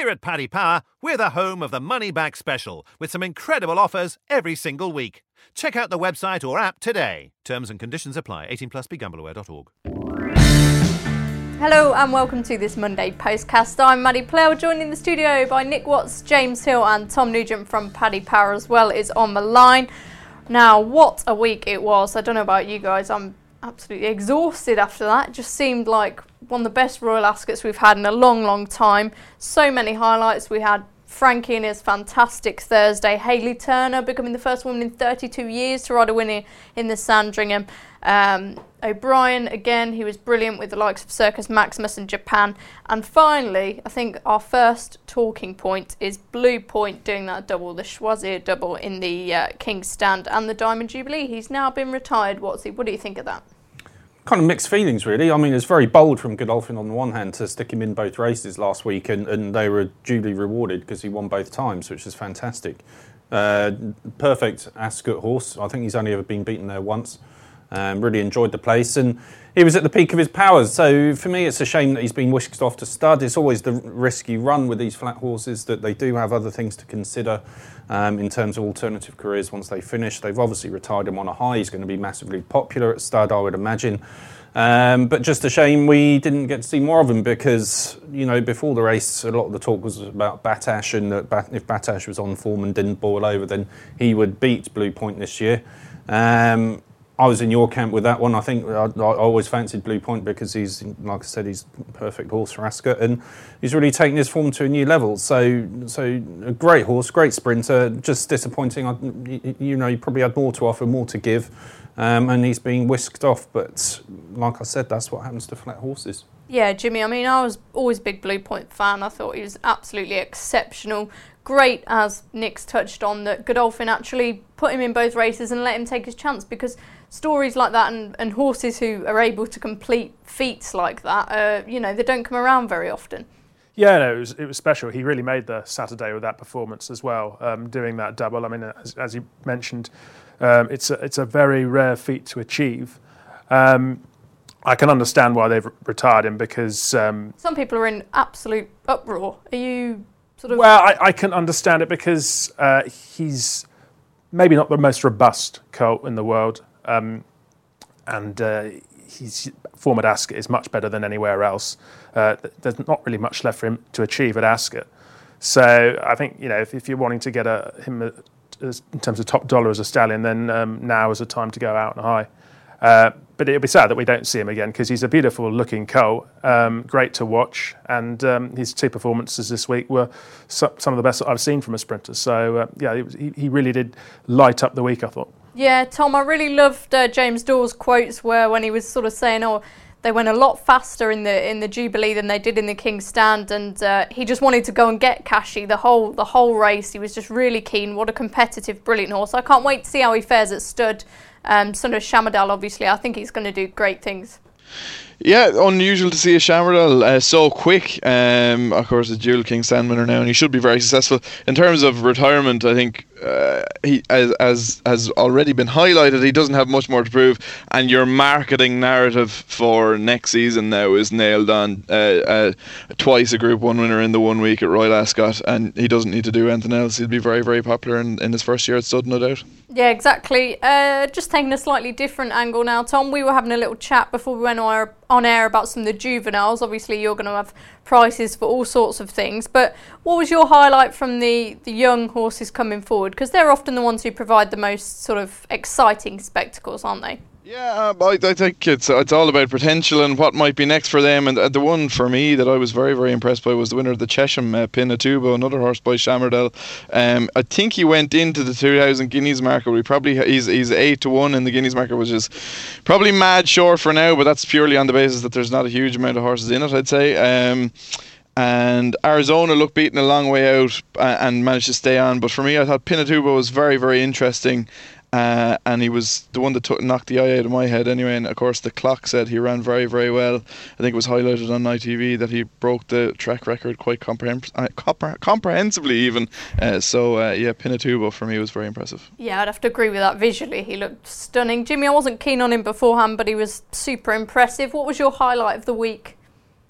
Here at Paddy Power, we're the home of the Money Back Special, with some incredible offers every single week. Check out the website or app today. Terms and conditions apply. 18 plus BeGambleAware.org. Hello and welcome to this Monday postcast. I'm Maddie Plell, joined in the studio by Nick Watts, James Hill and Tom Nugent from Paddy Power as well is on the line. Now, what a week it was. I don't know about you guys, I'm absolutely exhausted after that. It just seemed like one of the best Royal Ascots we've had in a long, long time. So many highlights. We had Frankie in his fantastic Thursday. Hayley Turner becoming the first woman in 32 years to ride a winner in the Sandringham. O'Brien, again, he was brilliant with the likes of Circus Maximus in Japan. And finally, I think our first talking point is Blue Point doing that double, the Choisir double in the King's Stand and the Diamond Jubilee. He's now been retired. What do you think of that? Kind of mixed feelings, really. I mean, it's very bold from Godolphin on the one hand to stick him in both races last week, and they were duly rewarded because he won both times, which is fantastic. Perfect Ascot horse. I think he's only ever been beaten there once. Really enjoyed the place, and he was at the peak of his powers. So for me, it's a shame that he's been whisked off to stud. It's always the risk you run with these flat horses, that they do have other things to consider in terms of alternative careers once they finish. They've obviously retired him on a high. He's going to be massively popular at stud, I would imagine. But just a shame we didn't get to see more of him because, you know, before the race, a lot of the talk was about Battash, and that if Battash was on form and didn't boil over, then he would beat Blue Point this year. I was in your camp with that one. I think I always fancied Blue Point because he's, like I said, he's a perfect horse for Ascot, and he's really taken his form to a new level. So a great horse, great sprinter. Just disappointing. You know, he probably had more to offer, more to give, and he's being whisked off. But like I said, that's what happens to flat horses. Yeah, Jimmy. I mean, I was always a big Blue Point fan. I thought he was absolutely exceptional. Great, as Nick's touched on, that Godolphin actually put him in both races and let him take his chance, because stories like that and horses who are able to complete feats like that, you know, they don't come around very often. Yeah, no, it was special. He really made the Saturday with that performance as well, doing that double. I mean, as you mentioned, it's a very rare feat to achieve. I can understand why they've retired him, because some people are in absolute uproar. Are you sort of? Well, I can understand it because he's maybe not the most robust colt in the world. And his form at Ascot is much better than anywhere else. There's not really much left for him to achieve at Ascot. So I think, you know, if you're wanting to get him in terms of top dollar as a stallion, then now is the time to go out on a high. But it'll be sad that we don't see him again, because he's a beautiful looking colt, great to watch, and his two performances this week were some of the best that I've seen from a sprinter. So yeah, he really did light up the week, I thought. Yeah, Tom, I really loved James Dawes' quotes when he was sort of saying, they went a lot faster in the Jubilee than they did in the King's Stand, and he just wanted to go and get Kashi the whole race. He was just really keen. What a competitive, brilliant horse. I can't wait to see how he fares at stud. Son of Shamardal, obviously. I think he's going to do great things. Yeah, unusual to see a Shamardal so quick. Of course, a dual King's Stand winner now, and he should be very successful. In terms of retirement, I think he, as has already been highlighted, he doesn't have much more to prove, and your marketing narrative for next season now is nailed on. Twice a Group 1 winner in the 1 week at Royal Ascot, and he doesn't need to do anything else. He'll be very, very popular in his first year at stud, no doubt. Yeah, exactly. Just taking a slightly different angle now, Tom. We were having a little chat before we went on air about some of the juveniles. Obviously, you're going to have prices for all sorts of things. But what was your highlight from the young horses coming forward? Because they're often the ones who provide the most sort of exciting spectacles, aren't they? Yeah, I think it's all about potential and what might be next for them. And the one for me that I was very, very impressed by was the winner of the Chesham, Pinatubo, another horse by Shamardal. I think he went into the 2000 Guineas market. He's 8-1 in the Guineas market, which is probably mad short for now, but that's purely on the basis that there's not a huge amount of horses in it, I'd say. And Arizona looked beaten a long way out and managed to stay on. But for me, I thought Pinatubo was very, very interesting. And he was the one that knocked the eye out of my head anyway. And of course the clock said he ran very, very well. I think it was highlighted on ITV that he broke the track record quite comprehensively even. Yeah, Pinatubo for me was very impressive. Yeah, I'd have to agree with that. Visually he looked stunning. Jimmy, I wasn't keen on him beforehand, but he was super impressive. What was your highlight of the week?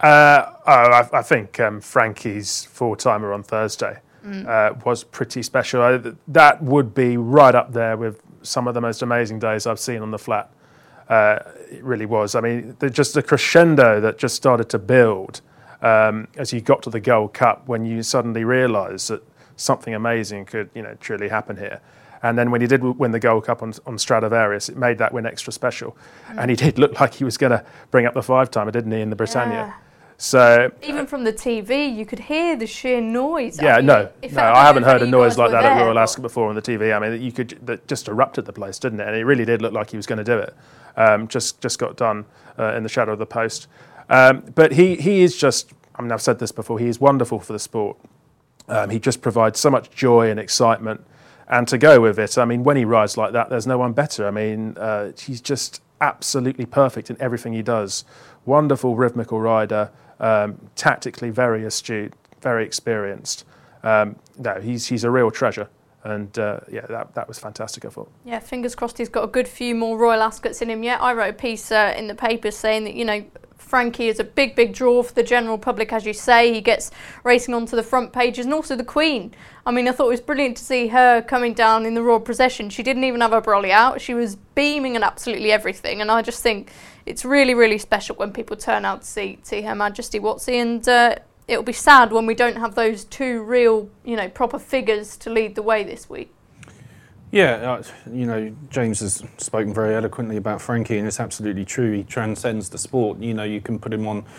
I think Frankie's 4-timer on Thursday was pretty special. That would be right up there with some of the most amazing days I've seen on the flat. It really was. I mean, just the crescendo that just started to build as you got to the Gold Cup, when you suddenly realised that something amazing could, truly happen here. And then when he did win the Gold Cup on Stradivarius, it made that win extra special. And he did look like he was going to bring up the 5-timer, didn't he, in the Britannia? Yeah. So even from the TV, you could hear the sheer noise. Yeah, I haven't heard a noise like that at Royal Ascot before on the TV. I mean, that just erupted the place, didn't it? And it really did look like he was going to do it. Just got done in the shadow of the post. But he is just, I mean, I've said this before, he is wonderful for the sport. He just provides so much joy and excitement. And to go with it, I mean, when he rides like that, there's no one better. I mean, he's just absolutely perfect in everything he does. Wonderful rhythmical rider, tactically very astute, very experienced. He's a real treasure. And that was fantastic, I thought. Yeah, fingers crossed he's got a good few more Royal Ascots in him yet. I wrote a piece in the paper saying that, Frankie is a big, big draw for the general public, as you say. He gets racing onto the front pages, and also the Queen. I mean, I thought it was brilliant to see her coming down in the royal procession. She didn't even have her brolly out. She was beaming and absolutely everything. And I just think it's really, really special when people turn out to see Her Majesty Watsy. And it'll be sad when we don't have those two real, proper figures to lead the way this week. Yeah, James has spoken very eloquently about Frankie, and it's absolutely true. He transcends the sport. You can put him on.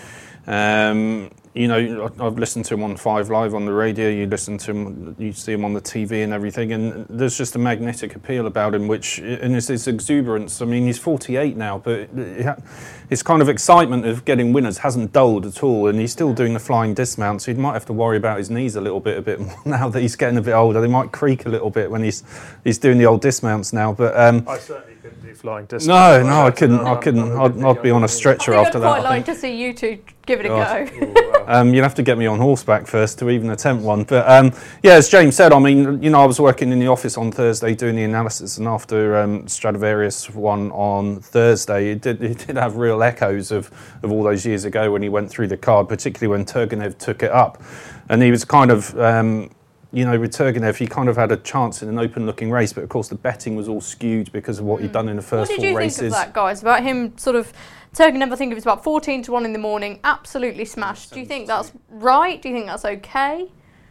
I've listened to him on 5 Live on the radio. You listen to him, you see him on the TV and everything, and there's just a magnetic appeal about him, and it's this exuberance. I mean, he's 48 now, but his kind of excitement of getting winners hasn't dulled at all, and he's still doing the flying dismount, so he might have to worry about his knees a bit more now that he's getting a bit older. They might creak a little bit when he's doing the old dismounts now, but I certainly couldn't do flying dismounts. No, I couldn't. I'd be on a stretcher after that. I'd quite like to see you two give it a go. You'll have to get me on horseback first to even attempt one. But as James said, I mean, I was working in the office on Thursday doing the analysis, and after Stradivarius won on Thursday, it did have real echoes of all those years ago when he went through the card, particularly when Turgenev took it up. And he was kind of, with Turgenev, he kind of had a chance in an open-looking race, but of course the betting was all skewed because of what he'd done in the first 4 races. What did you think of that, guys? About him sort of... Turgenev, I think it was about 14-1 in the morning, absolutely smashed. Do you think that's right? Do you think that's okay?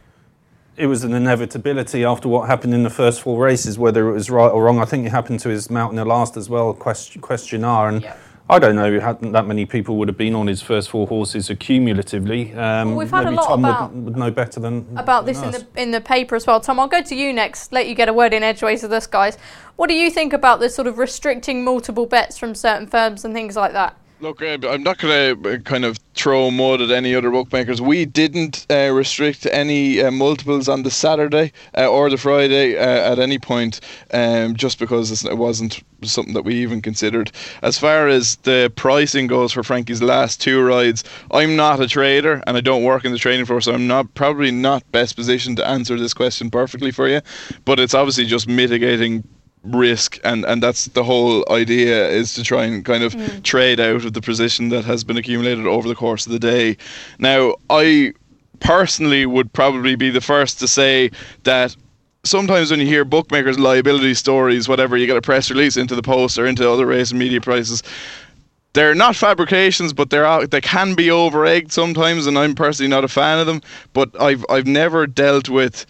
It was an inevitability after what happened in the first 4 races, whether it was right or wrong. I think it happened to his mount in the last as well, Questionnaire, and I don't know that many people would have been on his first 4 horses accumulatively. We've had maybe a lot Tom would know better than this in the paper as well. Tom, I'll go to you next, let you get a word in edgeways with us, guys. What do you think about this sort of restricting multiple bets from certain firms and things like that? Look, I'm not going to kind of throw mud at any other bookmakers. We didn't restrict any multiples on the Saturday or the Friday at any point, just because it wasn't something that we even considered. As far as the pricing goes for Frankie's last 2 rides, I'm not a trader and I don't work in the trading floor, so I'm probably not best positioned to answer this question perfectly for you. But it's obviously just mitigating risk, and that's the whole idea, is to try and kind of trade out of the position that has been accumulated over the course of the day. Now, I personally would probably be the first to say that sometimes when you hear bookmakers' liability stories, whatever, you get a press release into the Post or into other race and media prices, they're not fabrications, but they can be over-egged sometimes, and I'm personally not a fan of them. But I've never dealt with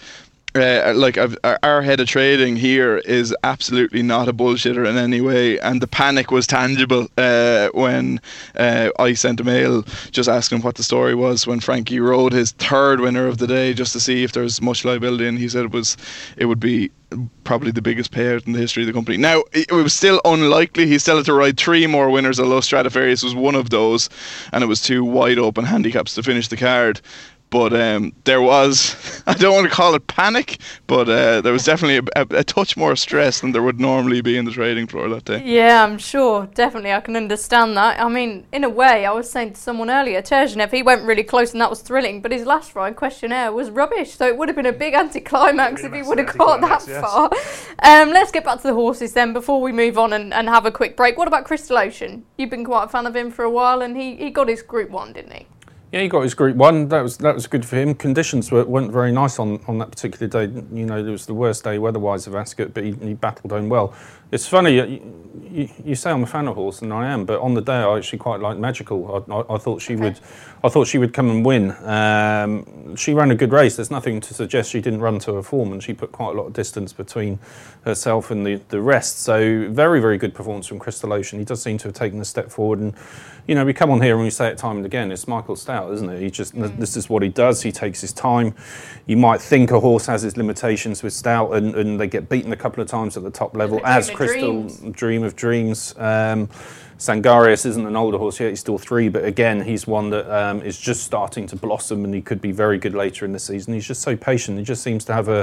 our head of trading here is absolutely not a bullshitter in any way, and the panic was tangible when I sent a mail just asking him what the story was when Frankie rode his 3rd winner of the day, just to see if there was much liability, and he said it would be probably the biggest payout in the history of the company. Now, it was still unlikely. He still had to ride 3 more winners, although Stradivarius was one of those, and it was 2 wide open handicaps to finish the card. But there was, I don't want to call it panic, but there was definitely a touch more stress than there would normally be in the trading floor that day. Yeah, I'm sure. Definitely, I can understand that. I mean, in a way, I was saying to someone earlier, Turgenev, he went really close and that was thrilling, but his last ride, Questionnaire, was rubbish. So it would have been a big anticlimax if he would have got that far. Let's get back to the horses then before we move on and have a quick break. What about Crystal Ocean? You've been quite a fan of him for a while, and he got his Group 1, didn't he? Yeah, he got his Group 1. That was good for him. Conditions weren't very nice on that particular day. You know, it was the worst day weather-wise of Ascot, but he battled home well. It's funny, you say I'm a fan of horse, and I am, but on the day I actually quite liked Magical. I thought she would come and win. She ran a good race. There's nothing to suggest she didn't run to her form, and she put quite a lot of distance between herself and the rest. So very, very good performance from Crystal Ocean. He does seem to have taken a step forward, and you know, we come on here and we say it time and again, it's Michael Stout, isn't it? This is what he does. He takes his time. You might think a horse has his limitations with Stout, and they get beaten a couple of times at the top level, as Crystal Dream of Dreams. Sangarius isn't an older horse yet, he's still 3, but again, he's one that is just starting to blossom, and he could be very good later in the season. He's just so patient. He just seems to have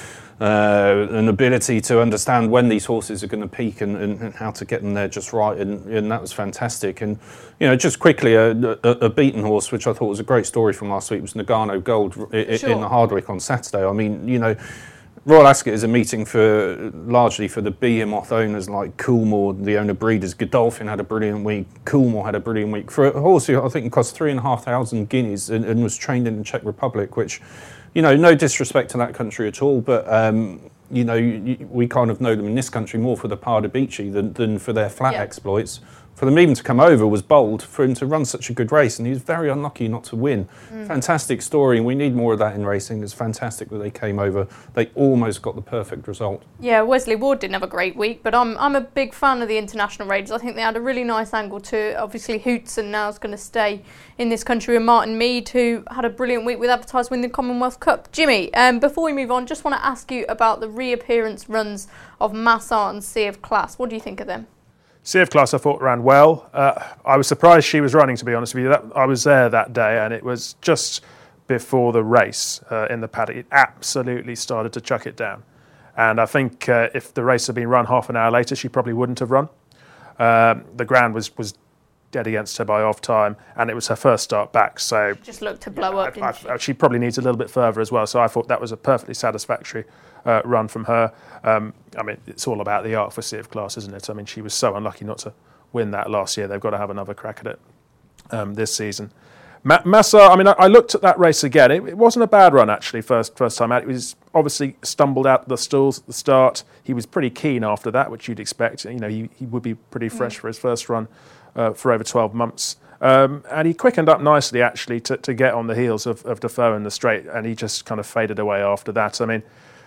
an ability to understand when these horses are going to peak and how to get them there just right, and that was fantastic. And you know, just quickly, a beaten horse, which I thought was a great story from last week, was Nagano Gold in the Hardwick on Saturday. I mean, you know, Royal Ascot is a meeting largely for the behemoth owners like Coolmore, the owner breeders. Godolphin had a brilliant week. Coolmore had a brilliant week. For a horse who I think cost 3,500 guineas and was trained in the Czech Republic, which, you know, no disrespect to that country at all, but, you know, we kind of know them in this country more for the Pardubice than for their flat exploits. For them even to come over was bold. For him to run such a good race, and he was very unlucky not to win. Fantastic story, and we need more of that in racing. It's fantastic that they came over. They almost got the perfect result. Yeah, Wesley Ward didn't have a great week, but I'm a big fan of the International Raiders. I think they had a really nice angle to it. Obviously, Hootson now is going to stay in this country with Martin Mead, who had a brilliant week with Advertise winning the Commonwealth Cup. Jimmy, before we move on, just want to ask you about the reappearance runs of Massart and Sea of Class. What do you think of them? Sea of Class, I thought, ran well. I was surprised she was running, to be honest with you. I was there that day, and it was just before the race in the paddock. It absolutely started to chuck it down. And I think if the race had been run half an hour later, she probably wouldn't have run. The ground was dead against her by off time, and it was her first start back. So she just looked to blow up, didn't she? She probably needs a little bit further as well. So I thought that was a perfectly satisfactory run from her. I mean, it's all about the art for Sea of Class, isn't it? I mean, she was so unlucky not to win that last year. They've got to have another crack at it this season. Massart, I mean, I looked at that race again. It wasn't a bad run, actually, first time out. It was obviously stumbled out the stalls at the start. He was pretty keen after that, which you'd expect. You know, he would be pretty fresh for his first run for over 12 months. And he quickened up nicely, actually, to get on the heels of Defoe in the straight, and he just kind of faded away after that. I mean,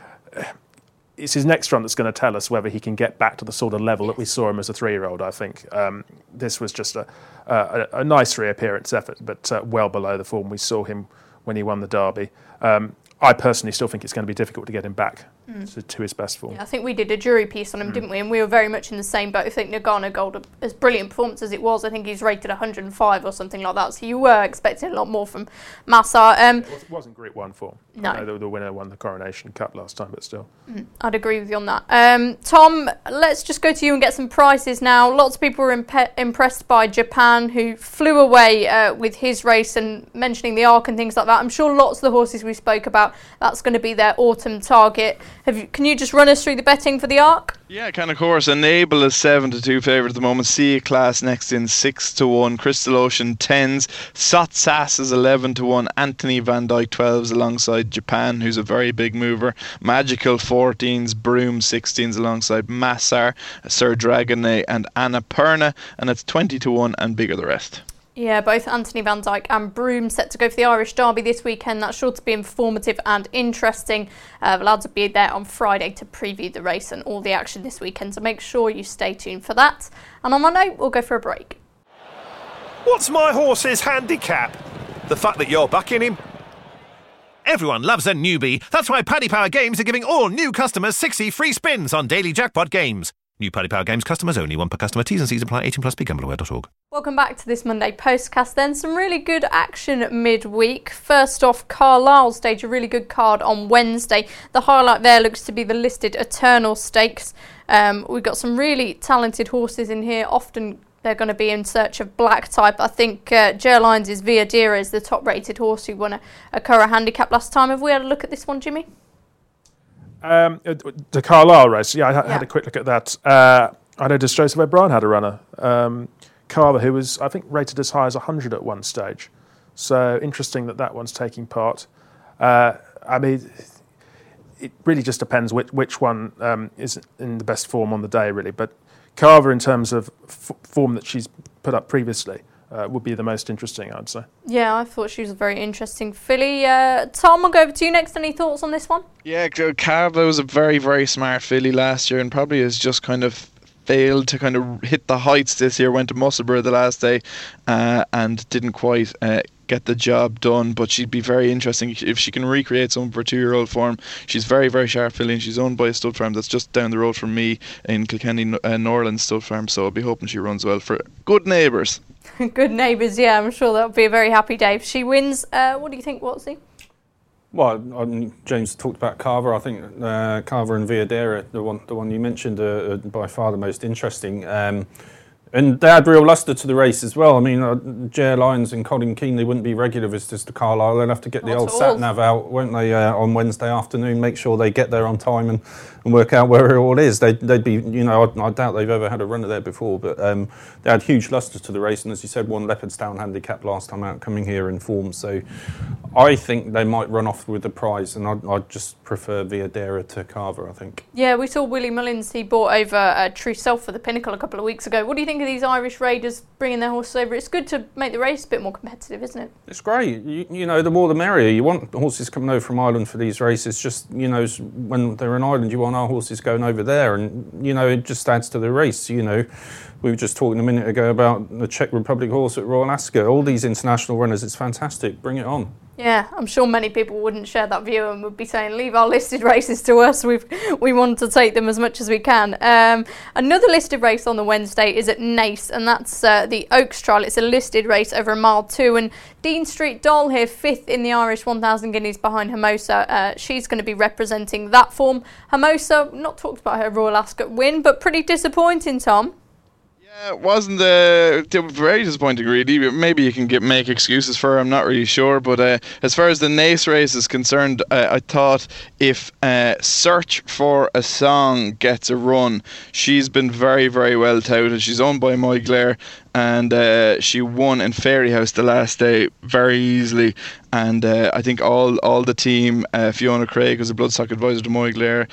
it's his next run that's going to tell us whether he can get back to the sort of level that we saw him as a 3-year-old, I think. This was just a nice reappearance effort, but well below the form we saw him when he won the Derby. I personally still think it's going to be difficult to get him back to his best form. Yeah, I think we did a jury piece on him, didn't we? And we were very much in the same boat. I think Nagano Gold, as brilliant performance as it was, I think he's rated 105 or something like that. So you were expecting a lot more from Massart. It wasn't Group 1 form. No. I know the winner won the Coronation Cup last time, but still. I'd agree with you on that. Tom, let's just go to you and get some prices now. Lots of people were impressed by Japan, who flew away with his race, and mentioning the Arc and things like that. I'm sure lots of the horses we spoke about, that's going to be their autumn target. Can you just run us through the betting for the Arc? Yeah, kind of course. Enable is 7-2 favourite at the moment. Sea Class next in 6-1. Crystal Ocean 10s. Sot Sass is 11-1. Anthony Van Dyke 12s alongside Japan, who's a very big mover. Magical 14s. Broom 16s alongside Massart, Sir Dragonet and Annapurna, and it's 20-1 and bigger the rest. Yeah, both Anthony Van Dyke and Broom set to go for the Irish Derby this weekend. That's sure to be informative and interesting. The lads will be there on Friday to preview the race and all the action this weekend, so make sure you stay tuned for that. And on that note, we'll go for a break. What's my horse's handicap? The fact that you're backing him? Everyone loves a newbie. That's why Paddy Power Games are giving all new customers 60 free spins on daily jackpot games. New Paddy Power Games customers only, one per customer. T's and C's apply. 18+. BeGambleAware.org. Welcome back to this Monday postcast then. Some really good action midweek. First off, Carlisle staged a really good card on Wednesday. The highlight there looks to be the listed Eternal Stakes. We've got some really talented horses in here. Often they're going to be in search of black type. I think Gerlines' Via Dira is the top rated horse who won a Curragh handicap last time. Have we had a look at this one, Jimmy? The Carlisle race, I had a quick look at that. I know Joseph O'Brien had a runner, Carver, who was, I think, rated as high as 100 at one stage. So interesting that one's taking part. I mean, it really just depends which one is in the best form on the day, really. But Carver, in terms of form that she's put up previously, would be the most interesting, I'd say. Yeah, I thought she was a very interesting filly. Tom, I'll go over to you next. Any thoughts on this one? Yeah, Carver was a very, very smart filly last year and probably has just kind of failed to kind of hit the heights this year. Went to Musselburgh the last day and didn't quite get the job done, but she'd be very interesting if she can recreate some of her 2-year-old form. She's very, very sharp filly, and she's owned by a stud farm that's just down the road from me in Kilkenny, Norland Stud Farm, so I'll be hoping she runs well for good neighbours. Good neighbours, yeah, I'm sure that'll be a very happy day if she wins. What do you think, Watsy? Well, James talked about Carver. I think Carver and Viadera, the one you mentioned, are by far the most interesting. And they had real lustre to the race as well. I mean, J.R. Lyons and Colin Keane, they wouldn't be regular visitors to Carlisle. They'll have to get the old sat-nav out, won't they, on Wednesday afternoon, make sure they get there on time and work out where it all is. They'd be, I doubt they've ever had a runner there before, but they had huge lustre to the race. And as you said, won Leopardstown handicap last time out, coming here in form. So I think they might run off with the prize, and I'd just prefer Viadera to Carver, I think. Yeah, we saw Willie Mullins, he bought over True Self for the Pinnacle a couple of weeks ago. What do you think of these Irish raiders bringing their horses over? It's good to make the race a bit more competitive, isn't it? It's great. You know, the more the merrier. You want horses coming over from Ireland for these races. Just, when they're in Ireland, you want our horses going over there, and, it just adds to the race. We were just talking a minute ago about the Czech Republic horse at Royal Ascot. All these international runners, it's fantastic. Bring it on. Yeah, I'm sure many people wouldn't share that view and would be saying, leave our listed races to us. We want to take them as much as we can. Another listed race on the Wednesday is at Naas, and that's the Oaks Trial. It's a listed race over a mile 2, and Dean Street Doll here, 5th in the Irish 1,000 guineas behind Hermosa. She's going to be representing that form. Hermosa, not talked about her Royal Ascot win, but pretty disappointing, Tom. It wasn't very disappointing, really. Maybe you can make excuses for her, I'm not really sure. But as far as the Naas race is concerned, I thought if Search for a Song gets a run, she's been very, very well touted. She's owned by Moyglare, and she won in Fairyhouse the last day very easily. And I think all the team, Fiona Craig, who's a bloodstock advisor to Moyglare,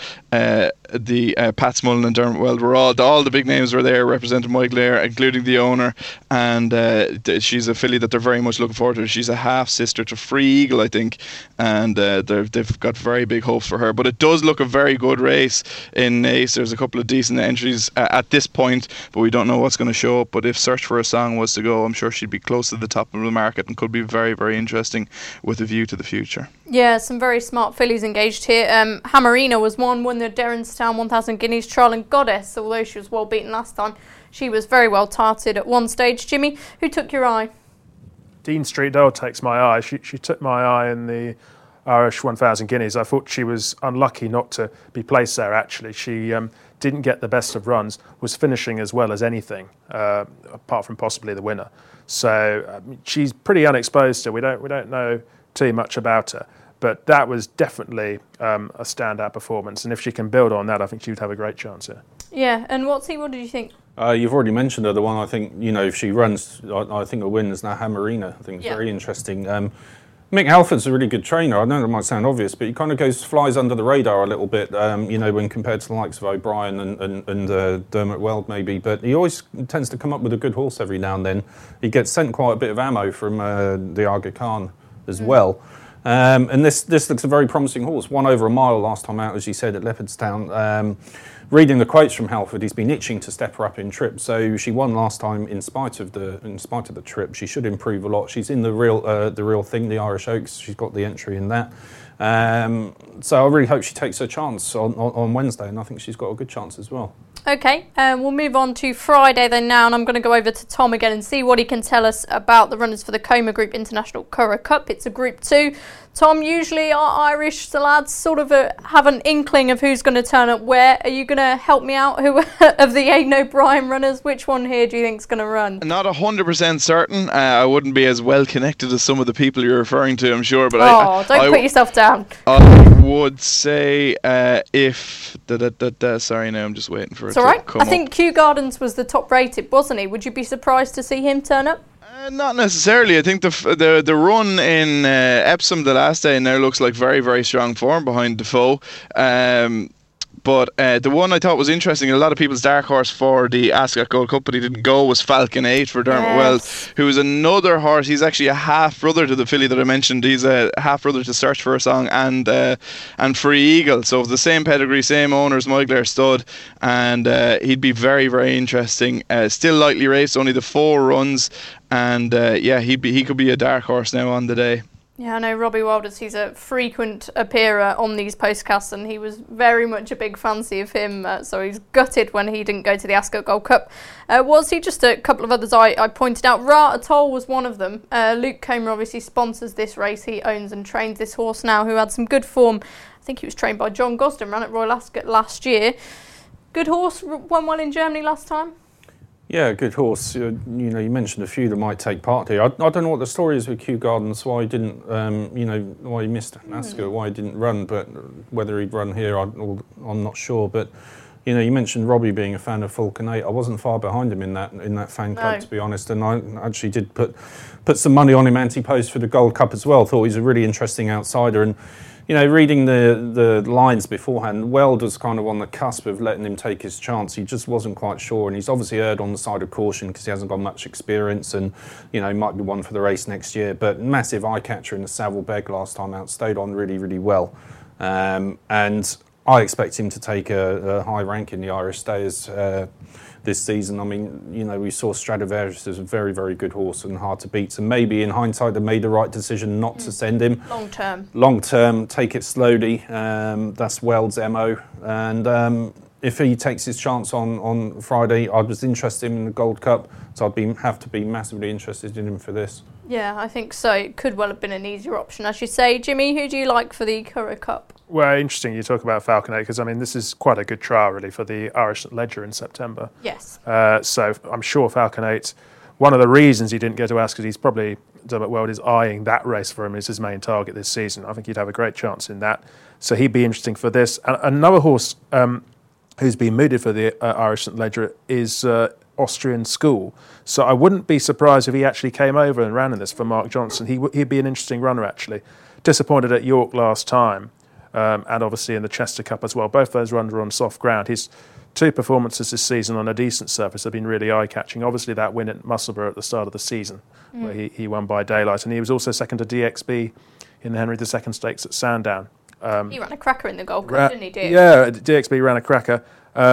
the Pat Smullen and Dermot Weld, all the big names were there representing Moyglare, including the owner. And she's a filly that they're very much looking forward to. She's a half sister to Free Eagle, I think, and they've got very big hopes for her. But it does look a very good race in Naas. There's a couple of decent entries at this point, but we don't know what's going to show up. But if Search for a Song was to go, I'm sure she'd be close to the top of the market and could be very, very interesting with a view to the future. Yeah, some very smart fillies engaged here. Hammerina was won the Derrinstown 1,000 guineas trial, and Goddess, although she was well beaten last time, she was very well tarted at one stage. Jimmy, who took your eye? Dean Street Doll takes my eye. She took my eye in the Irish 1,000 guineas. I thought she was unlucky not to be placed there, actually. She didn't get the best of runs, was finishing as well as anything, apart from possibly the winner. So she's pretty unexposed still. We don't know too much about her, but that was definitely a standout performance. And if she can build on that, I think she would have a great chance here. Yeah, and what did you think? You've already mentioned her. The one I think, if she runs, I think a win is now Hammerina. I think it's very interesting. Mick Halford's a really good trainer. I know that might sound obvious, but he kind of flies under the radar a little bit, when compared to the likes of O'Brien and Dermot Weld maybe. But he always tends to come up with a good horse every now and then. He gets sent quite a bit of ammo from the Aga Khan as well. And this looks a very promising horse. Won over a mile last time out, as you said, at Leopardstown. Reading the quotes from Halford, he's been itching to step her up in trip. So she won last time in spite of the trip. She should improve a lot. She's in the real thing, the Irish Oaks. She's got the entry in that. So I really hope she takes her chance on Wednesday, and I think she's got a good chance as well. Okay, we'll move on to Friday then now, and I'm going to go over to Tom again and see what he can tell us about the runners for the Coma Group International Curragh Cup. It's a Group 2. Tom, usually our Irish lads sort of have an inkling of who's going to turn up where. Are you going to help me out? Who of the Aidan O'Brien runners, which one here do you think is going to run? Not 100% certain. I wouldn't be as well connected as some of the people you're referring to, I'm sure. But don't put yourself down. I would say if... Sorry, now I'm just waiting for it to come up. I think Kew Gardens was the top rated, wasn't he? Would you be surprised to see him turn up? Not necessarily. I think the run in Epsom the last day now looks like very, very strong form behind Defoe. But the one I thought was interesting, a lot of people's dark horse for the Ascot Gold Cup, but he didn't go, was Falcon 8 for Dermot Wells, who is another horse. He's actually a half-brother to the filly that I mentioned. He's a half-brother to Search for a Song and Free Eagle. So the same pedigree, same owners, Moigler stud, and he'd be very, very interesting. Still lightly raced, only the 4 runs, and he could be a dark horse now on the day. Yeah, I know Robbie Wilders, he's a frequent appearer on these postcasts, and he was very much a big fancy of him, so he's gutted when he didn't go to the Ascot Gold Cup. Was he? Just a couple of others I pointed out. Ra Atoll was one of them. Luke Comer obviously sponsors this race. He owns and trains this horse now, who had some good form. I think he was trained by John Gosden, ran at Royal Ascot last year. Good horse, won well in Germany last time. Yeah, good horse. You you mentioned a few that might take part here. I don't know what the story is with Kew Gardens, why he didn't, why he missed Ascot, why he didn't run, but whether he'd run here, I'm not sure. But, you mentioned Robbie being a fan of Falcon 8. I wasn't far behind him in that fan club, to be honest, and I actually did put some money on him anti-post for the Gold Cup as well. Thought he's a really interesting outsider, and reading the lines beforehand, Weld was kind of on the cusp of letting him take his chance. He just wasn't quite sure, and he's obviously erred on the side of caution because he hasn't got much experience, and might be one for the race next year. But massive eye catcher in the Savile Beg last time out, stayed on really, really well, and I expect him to take a high rank in the Irish Stayers this season. I mean, we saw Stradivarius as a very, very good horse and hard to beat. And maybe in hindsight, they made the right decision not to send him. Long term, take it slowly. That's Weld's MO. And if he takes his chance on Friday, I was interested in the Gold Cup, so I'd have to be massively interested in him for this. Yeah, I think so. It could well have been an easier option, as you say. Jimmy, who do you like for the Curragh Cup? Well, interesting you talk about Falcon 8, because this is quite a good trial really for the Irish Ledger in September. Yes. So I'm sure Falcon 8, one of the reasons he didn't go to Ascot, he's probably, Dermot Weld is eyeing that race for him as his main target this season. I think he'd have a great chance in that. So he'd be interesting for this. And another horse who's been mooted for the Irish Ledger is Austrian School. So I wouldn't be surprised if he actually came over and ran in this for Mark Johnson. He'd be an interesting runner, actually. Disappointed at York last time. And obviously in the Chester Cup as well. Both those runs are on soft ground. His 2 performances this season on a decent surface have been really eye-catching. Obviously that win at Musselburgh at the start of the season, where he won by daylight. And he was also second to DXB in the Henry II Stakes at Sandown. He ran a cracker in the Gold Cup, didn't he, DXB? Yeah, DXB ran a cracker.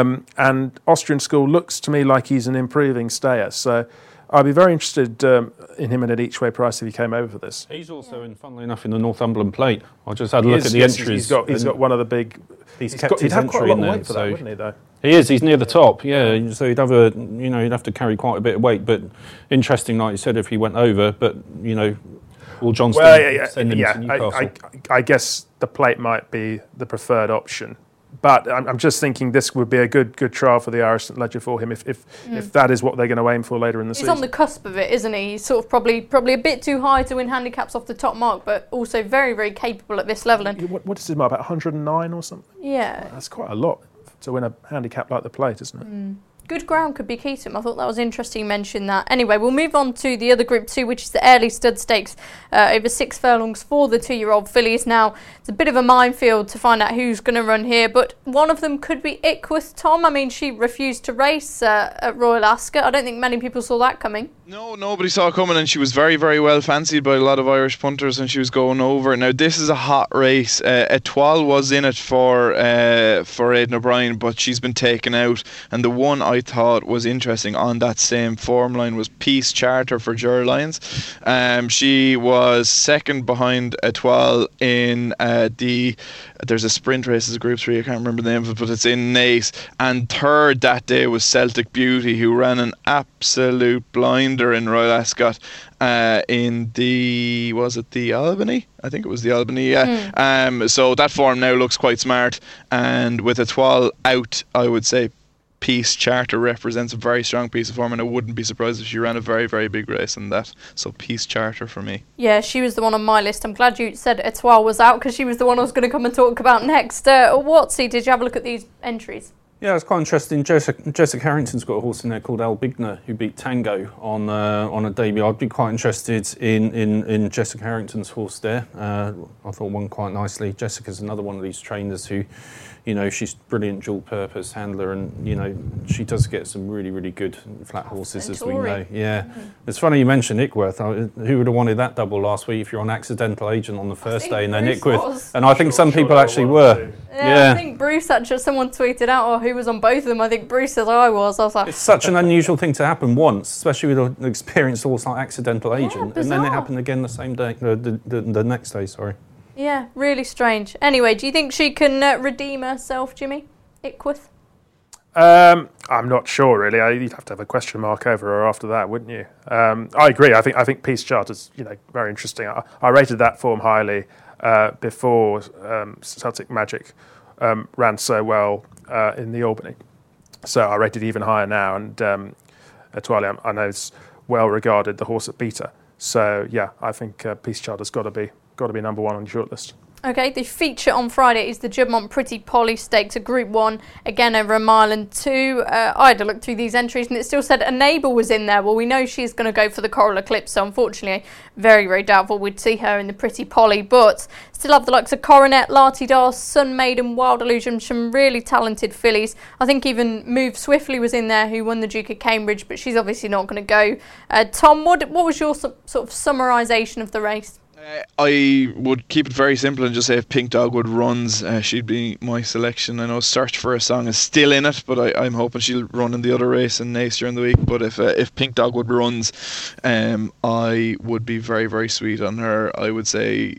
And Austrian School looks to me like he's an improving stayer. So I'd be very interested in him at an each-way price if he came over for this. He's also, funnily enough, in the Northumberland Plate. I just had a look at the entries. He's got one of the big... He's kept his entry in there. For that, wouldn't he, though? He is. He's near the top. Yeah. So he'd have to carry quite a bit of weight. But interesting, like you said, if he went over. But will Johnston send him to Newcastle? I guess the Plate might be the preferred option. But I'm just thinking this would be a good trial for the Irish Ledger for him if that is what they're going to aim for later in the season. He's on the cusp of it, isn't he? He's sort of probably a bit too high to win handicaps off the top mark, but also very, very capable at this level. And what is his mark, about 109 or something? Yeah. That's quite a lot to win a handicap like the Plate, isn't it? Good ground could be key to him. I thought that was interesting you mentioned that. Anyway, we'll move on to the other Group 2, which is the Airlie Stud Stakes, over 6 furlongs for the 2-year-old fillies. Now, it's a bit of a minefield to find out who's going to run here, but one of them could be Ickworth, Tom. I mean, she refused to race at Royal Ascot. I don't think many people saw that coming. No, nobody saw it coming, and she was very, very well fancied by a lot of Irish punters, and she was going over. Now, this is a hot race. Etoile was in it for Aidan O'Brien, but she's been taken out, and the one I thought was interesting on that same form line was Peace Charter for Ger Lyons. She was second behind Etoile in there's a sprint race as a Group 3, I can't remember the name of it, but it's in Naas, and third that day was Celtic Beauty, who ran an absolute blinder in Royal Ascot in the Albany? I think it was the Albany, yeah. So that form now looks quite smart, and with Etoile out, I would say Peace Charter represents a very strong piece of form, and I wouldn't be surprised if she ran a very, very big race in that. So Peace Charter for me. Yeah, she was the one on my list. I'm glad you said Etoile was out, because she was the one I was going to come and talk about next. Watsy, did you have a look at these entries? Yeah, it's quite interesting. Jessica Harrington's got a horse in there called El Bigner, who beat Tango on a debut. I'd be quite interested in Jessica Harrington's horse there. I thought won quite nicely. Jessica's another one of these trainers who, she's brilliant dual-purpose handler, and she does get some really, really good flat horses, as we know. Yeah, It's funny you mentioned Ickworth. Who would have wanted that double last week if you're on Accidental Agent on the first day and then Ickworth? And I think some people actually were. Yeah, I think Bruce actually, someone tweeted out, who was on both of them. I think Bruce said I was. I was like, it's such an unusual thing to happen once, especially with an experienced horse like Accidental Agent, and then it happened again the same day, the next day. Sorry. Yeah, really strange. Anyway, do you think she can redeem herself, Jimmy Ickworth? I'm not sure, really. You'd have to have a question mark over her after that, wouldn't you? I agree. I think Peace Charter's very interesting. I rated that form highly before Celtic Magic ran so well in the Albany. So I rated even higher now, and Etoile, I know, is well regarded, the horse that beat her. So yeah, I think Peace Charter's got to be number one on your shortlist. Okay, the feature on Friday is the Juddmonte Pretty Polly Stakes, a Group 1, again over a mile and 2. I had to look through these entries and it still said Enable was in there. Well, we know she's going to go for the Coral Eclipse, so unfortunately, very, very doubtful we'd see her in the Pretty Polly. But still have the likes of Coronet, Lartidar, Sun Maiden, Wild Illusion, some really talented fillies. I think even Move Swiftly was in there, who won the Duke of Cambridge, but she's obviously not going to go. Tom, what was your sort of summarisation of the race? I would keep it very simple and just say if Pink Dogwood runs, she'd be my selection. I know Search for a Song is still in it, but I'm hoping she'll run in the other race in Naas during the week. But if Pink Dogwood runs, I would be very, very sweet on her. I would say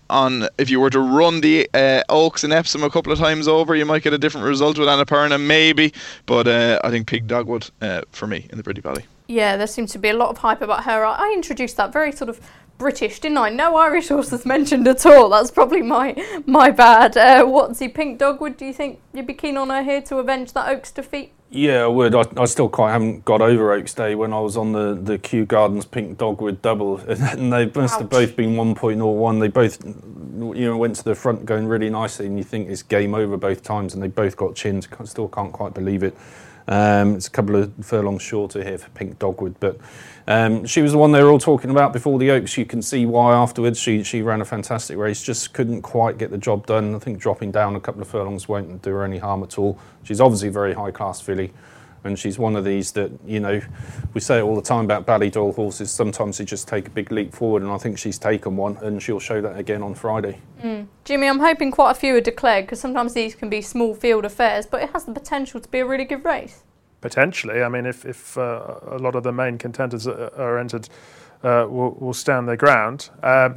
if you were to run the Oaks and Epsom a couple of times over, you might get a different result with Annapurna, maybe. But I think Pink Dogwood for me in the Pretty Valley. Yeah, there seems to be a lot of hype about her. I introduced that very sort of British, didn't I? No Irish horses mentioned at all. That's probably my bad. What's he, Pink Dogwood? Do you think you'd be keen on her here to avenge that Oaks defeat? Yeah, I would. I still quite haven't got over Oaks Day when I was on the Kew Gardens Pink Dogwood double, and they must have both been 1.01. They both, went to the front going really nicely, and you think it's game over both times, and they both got chins. Still can't quite believe it. It's a couple of furlongs shorter here for Pink Dogwood, but she was the one they were all talking about before the Oaks. You can see why afterwards. She ran a fantastic race, just couldn't quite get the job done. I think dropping down a couple of furlongs won't do her any harm at all. She's obviously a very high-class filly, and she's one of these that, we say it all the time about Ballydoyle horses, sometimes they just take a big leap forward, and I think she's taken one, and she'll show that again on Friday. Jimmy, I'm hoping quite a few are declared, because sometimes these can be small field affairs, but it has the potential to be a really good race. Potentially. I mean, if a lot of the main contenders are entered, will stand their ground.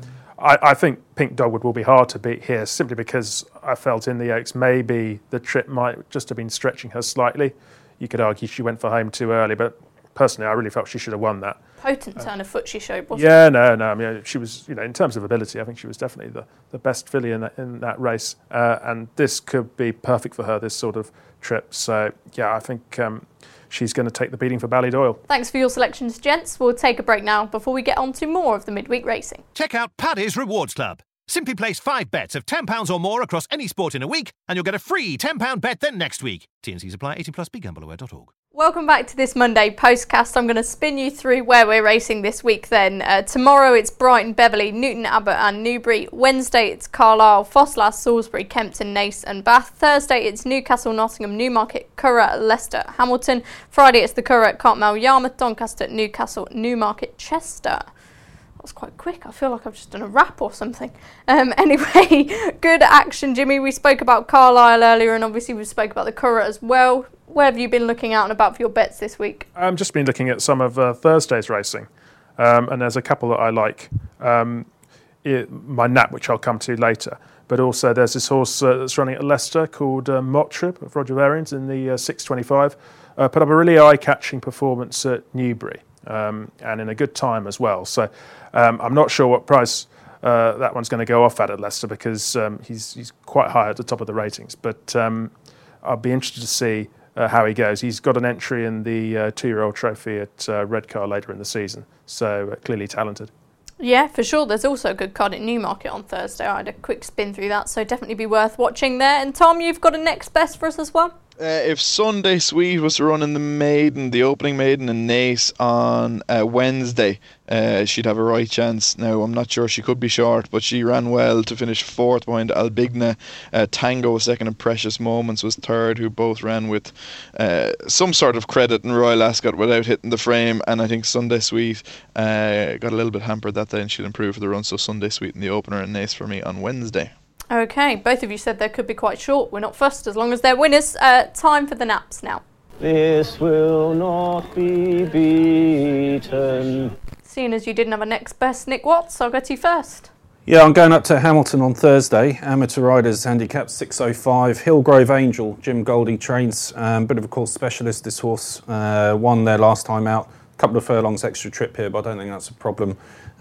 I think Pink Dogwood will be hard to beat here, simply because I felt in the Oaks maybe the trip might just have been stretching her slightly. You could argue she went for home too early, but personally I really felt she should have won that. Potent turn of foot she showed, wasn't it? No. I mean, she was, in terms of ability, I think she was definitely the best filly in that race, and this could be perfect for her, this sort of trip. So yeah, I think she's going to take the beating for Ballydoyle. Thanks for your selections, gents. We'll take a break now before we get on to more of the midweek racing. Check out Paddy's Rewards Club. Simply place 5 bets of £10 or more across any sport in a week, and you'll get a free £10 bet then next week. T&Cs apply. 18+. BeGambleAware.org. Welcome back to this Monday postcast. I'm going to spin you through where we're racing this week then. Tomorrow it's Brighton, Beverley, Newton Abbot and Newbury. Wednesday it's Carlisle, Fosslas, Salisbury, Kempton, Naas and Bath. Thursday it's Newcastle, Nottingham, Newmarket, Curragh, Leicester, Hamilton. Friday it's the Curragh, Cartmel, Yarmouth, Doncaster, Newcastle, Newmarket, Chester. That was quite quick. I feel like I've just done a rap or something. Anyway, good action, Jimmy. We spoke about Carlisle earlier, and obviously we spoke about the Curragh as well. Where have you been looking out and about for your bets this week? I've just been looking at some of Thursday's racing, and there's a couple that I like. My Nap, which I'll come to later, but also there's this horse that's running at Leicester called Mock Trip of Roger Varians in the 6:25. Put up a really eye-catching performance at Newbury, and in a good time as well. So I'm not sure what price that one's going to go off at Leicester, because he's quite high at the top of the ratings. But I'll be interested to see how he goes. He's got an entry in the 2-year-old trophy at Redcar later in the season, so clearly talented. Yeah, for sure. There's also a good card at Newmarket on Thursday. I had a quick spin through that, so definitely be worth watching there. And Tom, you've got a next best for us as well? If Sunday Sweet was to run in the opening maiden in Naas on Wednesday, she'd have a right chance. Now, I'm not sure, she could be short, but she ran well to finish fourth behind Albigna. Tango was second and Precious Moments was third, who both ran with some sort of credit in Royal Ascot without hitting the frame. And I think Sunday Sweet got a little bit hampered that day, and she'll improve for the run. So Sunday Sweet in the opener in Naas for me on Wednesday. Okay, both of you said they could be quite short. We're not fussed as long as they're winners. Time for the naps now. This will not be beaten. Seeing as you didn't have a next best, Nick Watts, I'll go to you first. Yeah, I'm going up to Hamilton on Thursday. Amateur riders handicap 605. Hillgrove Angel, Jim Goldie trains. Bit of a course specialist, this horse. Won their last time out. A couple of furlongs extra trip here, but I don't think that's a problem.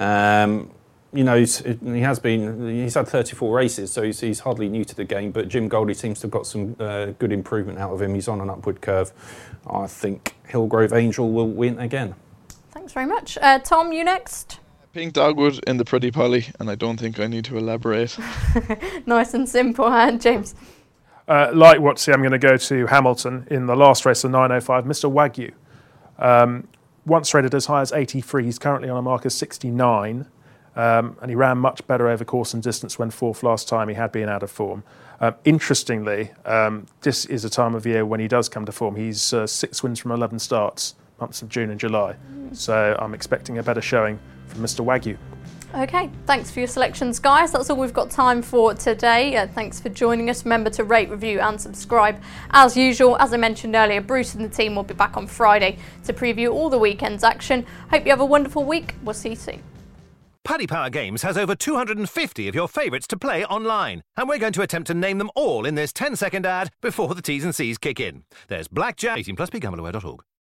He's had 34 races, so he's hardly new to the game, but Jim Goldie seems to have got some good improvement out of him. He's on an upward curve. I think Hillgrove Angel will win again. Thanks very much. Tom, you next. Pink Dogwood in the Pretty Polly, and I don't think I need to elaborate. Nice and simple, and James. Like Watsy, I'm going to go to Hamilton in the last race of 9:05. Mr. Wagyu. Once rated as high as 83, he's currently on a mark of 69. And he ran much better over course and distance when fourth last time. He had been out of form. Interestingly, this is a time of year when he does come to form. He's 6 wins from 11 starts, months of June and July. So I'm expecting a better showing from Mr. Wagyu. Okay, thanks for your selections, guys. That's all we've got time for today. Thanks for joining us. Remember to rate, review and subscribe. As usual, as I mentioned earlier, Bruce and the team will be back on Friday to preview all the weekend's action. Hope you have a wonderful week. We'll see you soon. Paddy Power Games has over 250 of your favourites to play online, and we're going to attempt to name them all in this 10-second ad before the T's and C's kick in. There's Blackjack, 18+, begambleaware.org.